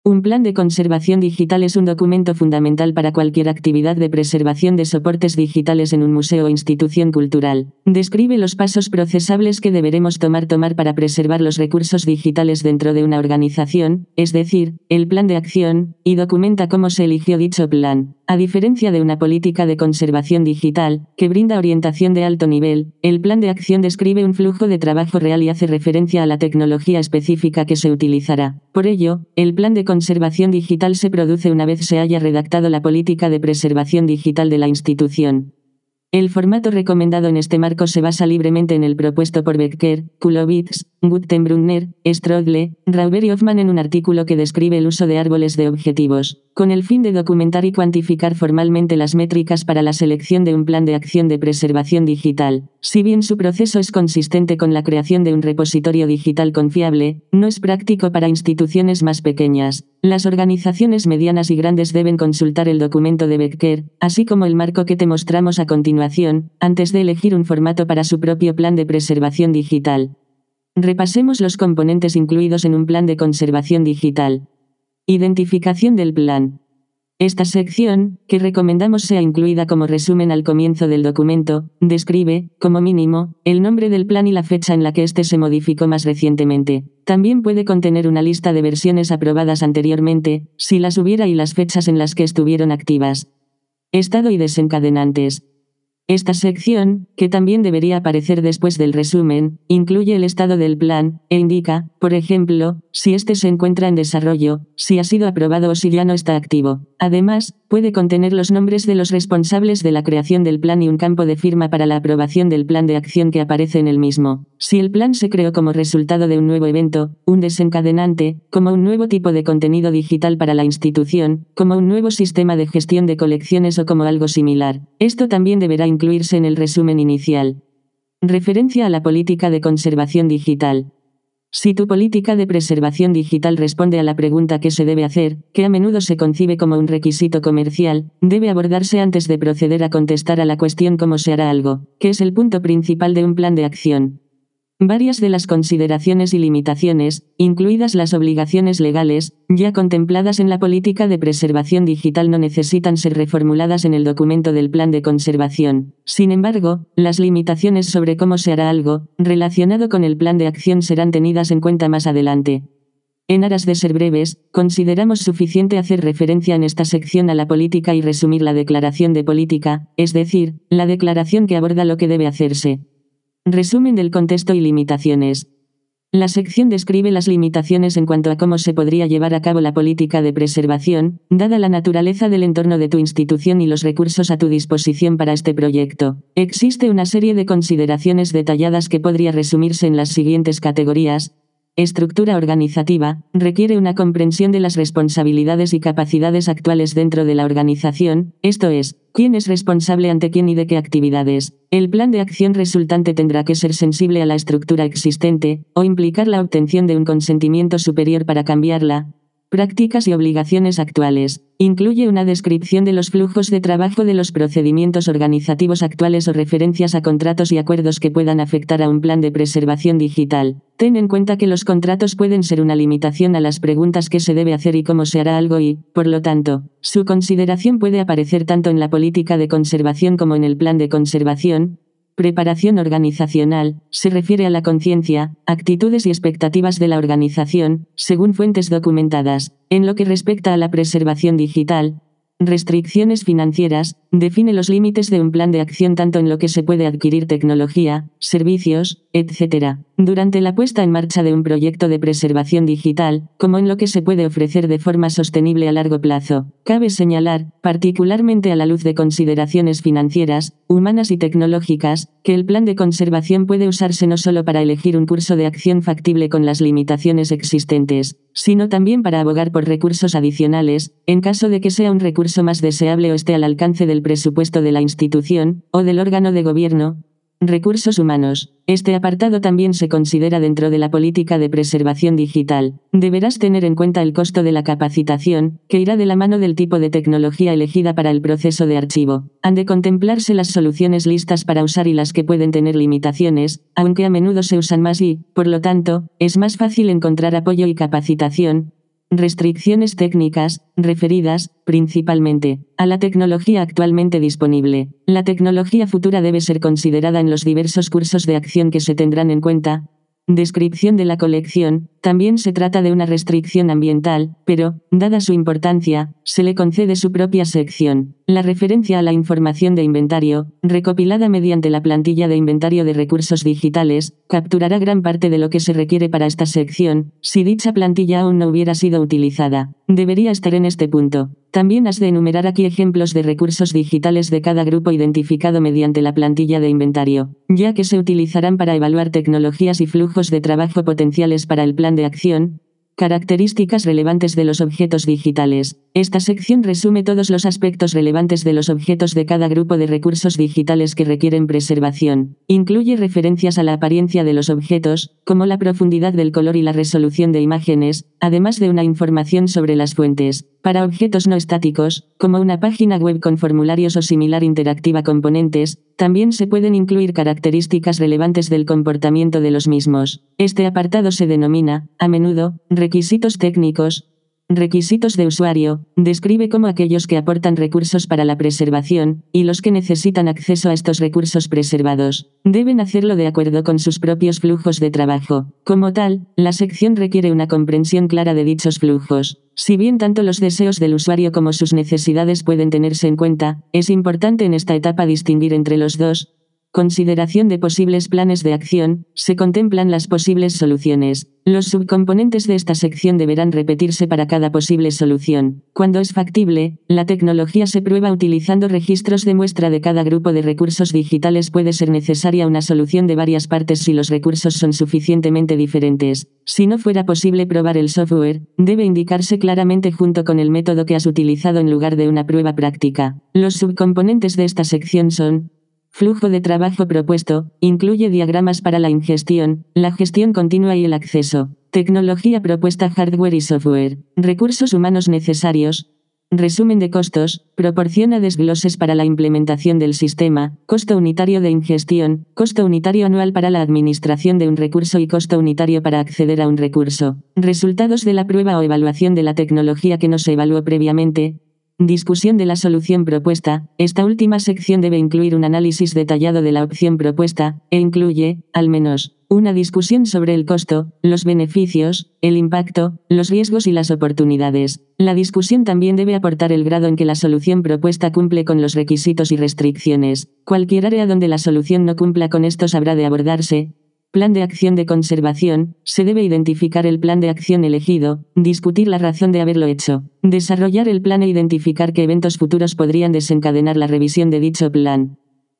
Un plan de conservación digital es un documento fundamental para cualquier actividad de preservación de soportes digitales en un museo o institución cultural. Describe los pasos procesables que deberemos tomar para preservar los recursos digitales dentro de una organización, es decir, el plan de acción, y documenta cómo se eligió dicho plan. A diferencia de una política de conservación digital, que brinda orientación de alto nivel, el plan de acción describe un flujo de trabajo real y hace referencia a la tecnología específica que se utilizará. Por ello, el plan de conservación digital se produce una vez se haya redactado la política de preservación digital de la institución. El formato recomendado en este marco se basa libremente en el propuesto por Becker, Kulowitz, Guttenbrunner, Strodle, Rauber y Hoffman en un artículo que describe el uso de árboles de objetivos, con el fin de documentar y cuantificar formalmente las métricas para la selección de un plan de acción de preservación digital. Si bien su proceso es consistente con la creación de un repositorio digital confiable, no es práctico para instituciones más pequeñas. Las organizaciones medianas y grandes deben consultar el documento de Becker, así como el marco que te mostramos a continuación, antes de elegir un formato para su propio plan de preservación digital. Repasemos los componentes incluidos en un plan de conservación digital. Identificación del plan. Esta sección, que recomendamos sea incluida como resumen al comienzo del documento, describe, como mínimo, el nombre del plan y la fecha en la que éste se modificó más recientemente. También puede contener una lista de versiones aprobadas anteriormente, si las hubiera, y las fechas en las que estuvieron activas. Estado y desencadenantes. Esta sección, que también debería aparecer después del resumen, incluye el estado del plan, e indica, por ejemplo, si este se encuentra en desarrollo, si ha sido aprobado o si ya no está activo. Además, puede contener los nombres de los responsables de la creación del plan y un campo de firma para la aprobación del plan de acción que aparece en el mismo. Si el plan se creó como resultado de un nuevo evento, un desencadenante, como un nuevo tipo de contenido digital para la institución, como un nuevo sistema de gestión de colecciones o como algo similar. Esto también deberá incluirse en el resumen inicial. Referencia a la política de conservación digital. Si tu política de preservación digital responde a la pregunta ¿qué se debe hacer?, que a menudo se concibe como un requisito comercial, debe abordarse antes de proceder a contestar a la cuestión ¿cómo se hará algo?, que es el punto principal de un plan de acción. Varias de las consideraciones y limitaciones, incluidas las obligaciones legales, ya contempladas en la política de preservación digital no necesitan ser reformuladas en el documento del plan de conservación. Sin embargo, las limitaciones sobre cómo se hará algo, relacionado con el plan de acción serán tenidas en cuenta más adelante. En aras de ser breves, consideramos suficiente hacer referencia en esta sección a la política y resumir la declaración de política, es decir, la declaración que aborda lo que debe hacerse. Resumen del contexto y limitaciones. La sección describe las limitaciones en cuanto a cómo se podría llevar a cabo la política de preservación, dada la naturaleza del entorno de tu institución y los recursos a tu disposición para este proyecto. Existe una serie de consideraciones detalladas que podría resumirse en las siguientes categorías. Estructura organizativa, requiere una comprensión de las responsabilidades y capacidades actuales dentro de la organización, esto es, quién es responsable ante quién y de qué actividades. El plan de acción resultante tendrá que ser sensible a la estructura existente, o implicar la obtención de un consentimiento superior para cambiarla. Prácticas y obligaciones actuales. Incluye una descripción de los flujos de trabajo de los procedimientos organizativos actuales o referencias a contratos y acuerdos que puedan afectar a un plan de preservación digital. Ten en cuenta que los contratos pueden ser una limitación a las preguntas qué se debe hacer y cómo se hará algo y, por lo tanto, su consideración puede aparecer tanto en la política de conservación como en el plan de conservación. Preparación organizacional, se refiere a la conciencia, actitudes y expectativas de la organización, según fuentes documentadas. En lo que respecta a la preservación digital, restricciones financieras, define los límites de un plan de acción tanto en lo que se puede adquirir tecnología, servicios, etc., durante la puesta en marcha de un proyecto de preservación digital, como en lo que se puede ofrecer de forma sostenible a largo plazo. Cabe señalar, particularmente a la luz de consideraciones financieras, humanas y tecnológicas, que el plan de conservación puede usarse no solo para elegir un curso de acción factible con las limitaciones existentes, sino también para abogar por recursos adicionales, en caso de que sea un recurso más deseable o esté al alcance del presupuesto de la institución, o del órgano de gobierno. Recursos humanos. Este apartado también se considera dentro de la política de preservación digital. Deberás tener en cuenta el costo de la capacitación, que irá de la mano del tipo de tecnología elegida para el proceso de archivo. Han de contemplarse las soluciones listas para usar y las que pueden tener limitaciones, aunque a menudo se usan más y, por lo tanto, es más fácil encontrar apoyo y capacitación. Restricciones técnicas, referidas, principalmente, a la tecnología actualmente disponible. La tecnología futura debe ser considerada en los diversos cursos de acción que se tendrán en cuenta. Descripción de la colección. También se trata de una restricción ambiental, pero, dada su importancia, se le concede su propia sección. La referencia a la información de inventario, recopilada mediante la plantilla de inventario de recursos digitales, capturará gran parte de lo que se requiere para esta sección. Si dicha plantilla aún no hubiera sido utilizada, debería estar en este punto. También has de enumerar aquí ejemplos de recursos digitales de cada grupo identificado mediante la plantilla de inventario, ya que se utilizarán para evaluar tecnologías y flujos de trabajo potenciales para el plan de acción. Características relevantes de los objetos digitales. Esta sección resume todos los aspectos relevantes de los objetos de cada grupo de recursos digitales que requieren preservación. Incluye referencias a la apariencia de los objetos, como la profundidad del color y la resolución de imágenes, además de una información sobre las fuentes. Para objetos no estáticos, como una página web con formularios o similar interactiva componentes, también se pueden incluir características relevantes del comportamiento de los mismos. Este apartado se denomina, a menudo, requisitos técnicos. Requisitos de usuario. Describe cómo aquellos que aportan recursos para la preservación, y los que necesitan acceso a estos recursos preservados, deben hacerlo de acuerdo con sus propios flujos de trabajo. Como tal, la sección requiere una comprensión clara de dichos flujos. Si bien tanto los deseos del usuario como sus necesidades pueden tenerse en cuenta, es importante en esta etapa distinguir entre los dos. Consideración de posibles planes de acción. Se contemplan las posibles soluciones. Los subcomponentes de esta sección deberán repetirse para cada posible solución. Cuando es factible, la tecnología se prueba utilizando registros de muestra de cada grupo de recursos digitales. Puede ser necesaria una solución de varias partes si los recursos son suficientemente diferentes. Si no fuera posible probar el software, debe indicarse claramente junto con el método que has utilizado en lugar de una prueba práctica. Los subcomponentes de esta sección son: flujo de trabajo propuesto, incluye diagramas para la ingestión, la gestión continua y el acceso. Tecnología propuesta, hardware y software. Recursos humanos necesarios. Resumen de costos, proporciona desgloses para la implementación del sistema, costo unitario de ingestión, costo unitario anual para la administración de un recurso y costo unitario para acceder a un recurso. Resultados de la prueba o evaluación de la tecnología que no se evaluó previamente. Discusión de la solución propuesta. Esta última sección debe incluir un análisis detallado de la opción propuesta, e incluye, al menos, una discusión sobre el costo, los beneficios, el impacto, los riesgos y las oportunidades. La discusión también debe aportar el grado en que la solución propuesta cumple con los requisitos y restricciones. Cualquier área donde la solución no cumpla con estos habrá de abordarse. Plan de acción de conservación. Se debe identificar el plan de acción elegido, discutir la razón de haberlo hecho, desarrollar el plan e identificar qué eventos futuros podrían desencadenar la revisión de dicho plan.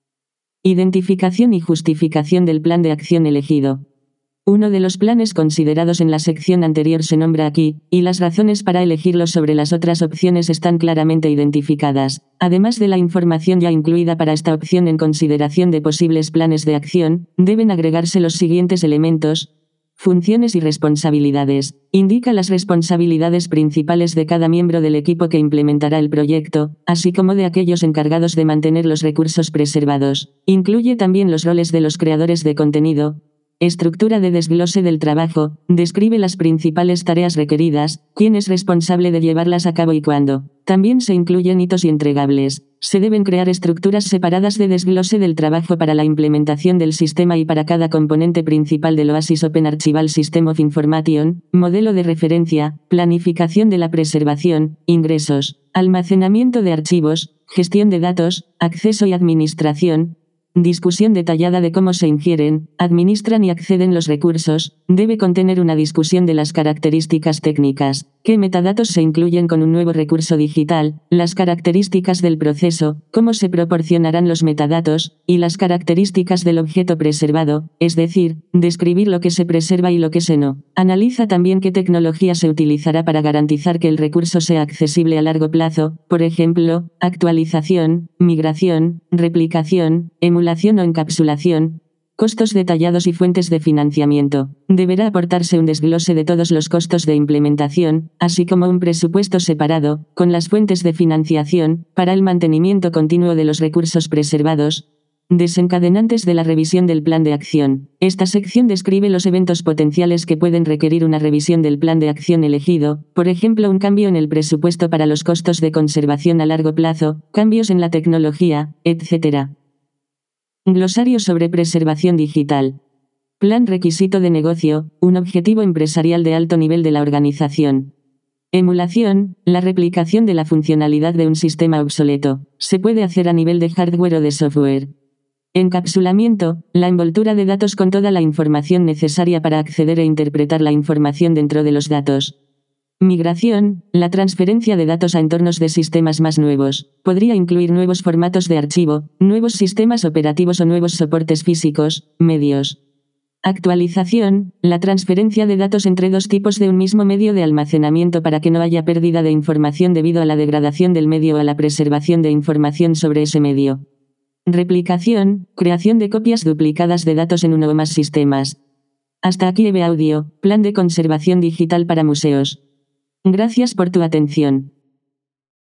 Identificación y justificación del plan de acción elegido. Uno de los planes considerados en la sección anterior se nombra aquí, y las razones para elegirlo sobre las otras opciones están claramente identificadas. Además de la información ya incluida para esta opción en consideración de posibles planes de acción, deben agregarse los siguientes elementos. Funciones y responsabilidades. Indica las responsabilidades principales de cada miembro del equipo que implementará el proyecto, así como de aquellos encargados de mantener los recursos preservados. Incluye también los roles de los creadores de contenido. Estructura de desglose del trabajo. Describe las principales tareas requeridas, quién es responsable de llevarlas a cabo y cuándo. También se incluyen hitos y entregables. Se deben crear estructuras separadas de desglose del trabajo para la implementación del sistema y para cada componente principal del OASIS Open Archival System of Information, modelo de referencia, planificación de la preservación, ingresos, almacenamiento de archivos, gestión de datos, acceso y administración. Discusión detallada de cómo se ingieren, administran y acceden los recursos. Debe contener una discusión de las características técnicas, qué metadatos se incluyen con un nuevo recurso digital, las características del proceso, cómo se proporcionarán los metadatos, y las características del objeto preservado, es decir, describir lo que se preserva y lo que se no. Analiza también qué tecnología se utilizará para garantizar que el recurso sea accesible a largo plazo, por ejemplo, actualización, migración, replicación, emulación o encapsulación. Costos detallados y fuentes de financiamiento. Deberá aportarse un desglose de todos los costos de implementación, así como un presupuesto separado, con las fuentes de financiación, para el mantenimiento continuo de los recursos preservados. Desencadenantes de la revisión del plan de acción. Esta sección describe los eventos potenciales que pueden requerir una revisión del plan de acción elegido, por ejemplo, un cambio en el presupuesto para los costos de conservación a largo plazo, cambios en la tecnología, etc. Glosario sobre preservación digital. Plan requisito de negocio, un objetivo empresarial de alto nivel de la organización. Emulación, la replicación de la funcionalidad de un sistema obsoleto. Se puede hacer a nivel de hardware o de software. Encapsulamiento, la envoltura de datos con toda la información necesaria para acceder e interpretar la información dentro de los datos. Migración, la transferencia de datos a entornos de sistemas más nuevos. Podría incluir nuevos formatos de archivo, nuevos sistemas operativos o nuevos soportes físicos, medios. Actualización, la transferencia de datos entre dos tipos de un mismo medio de almacenamiento para que no haya pérdida de información debido a la degradación del medio o a la preservación de información sobre ese medio. Replicación, creación de copias duplicadas de datos en uno o más sistemas. Hasta aquí EVE Audio, Plan de Conservación Digital para Museos. Gracias por tu atención.